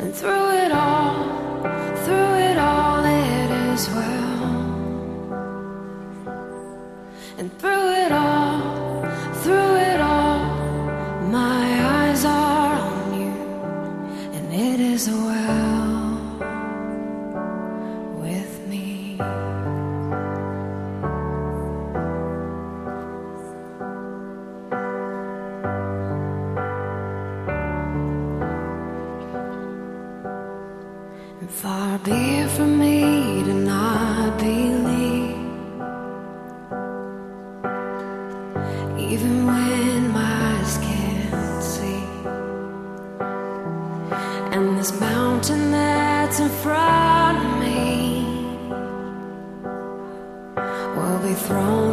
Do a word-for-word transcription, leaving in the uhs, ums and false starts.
And through it all, through it all, it is well. And through it all, through it all, my eyes are on you, and it is well with me. And far be it from me to not believe, even when my eyes can't see. And this mountain that's in front of me will be thrown